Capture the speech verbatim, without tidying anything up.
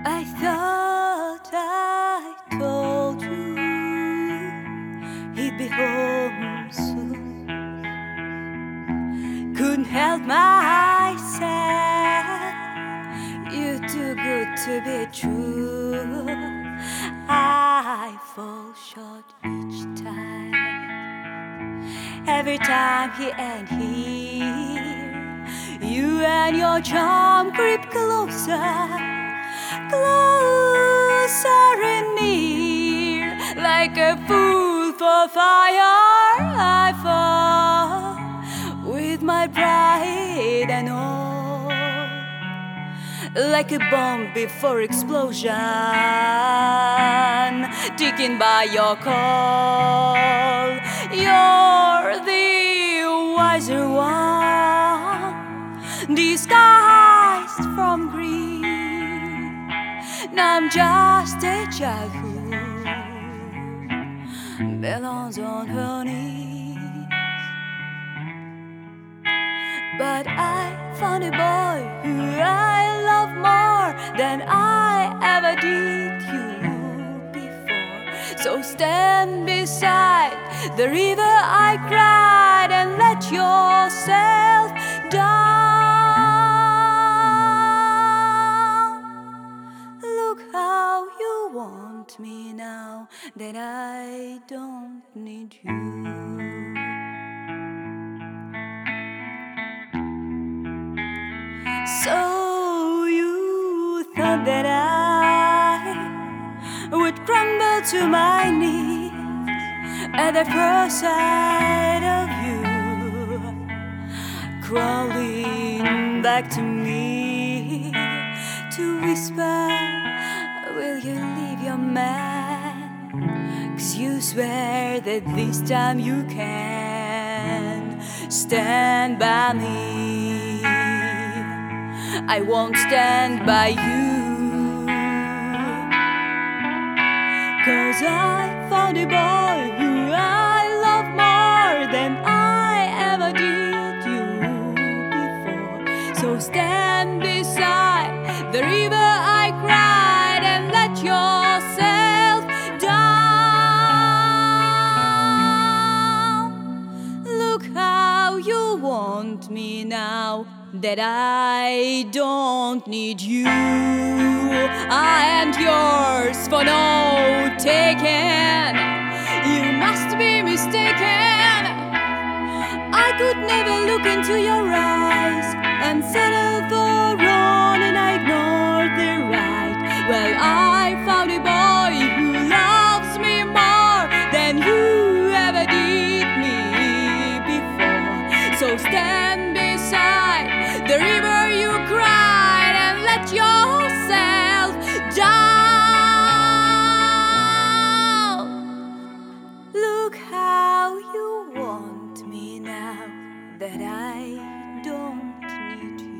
I thought I told you he'd be home soon. Couldn't help myself. You're too good to be true. I fall short each time. Every time he ain't here, you and your charm creep closer, closer and near. Like a fool for fire, I fall with my pride and all. Like a bomb before explosion, ticking by your call. You're the wiser one, disguised from greed. Now I'm just a child who belongs on her knees. But I found a boy who I love more than I ever did you before. So stand beside the river I cried and let yourself down. Look how you want me now that I don't need you. So you thought that I would crumble to my knees at the first sight of you, crawling back to me to whisper, will you leave your man? 'Cause you swear that this time you can stand by me. I won't stand by you, 'cause I found a boy who I love more than I ever did you before. So stand beside the river I cried and let yourself down. Look how you want me now that I don't need you. I am yours for no taking. You must be mistaken. I could never look into your eyes and settle for wrong, and I ignored the right. Well, I found a boy who loves me more than you ever did me before. So stand beside the river you cried and let yourself down. Look how you want me now that I don't need you.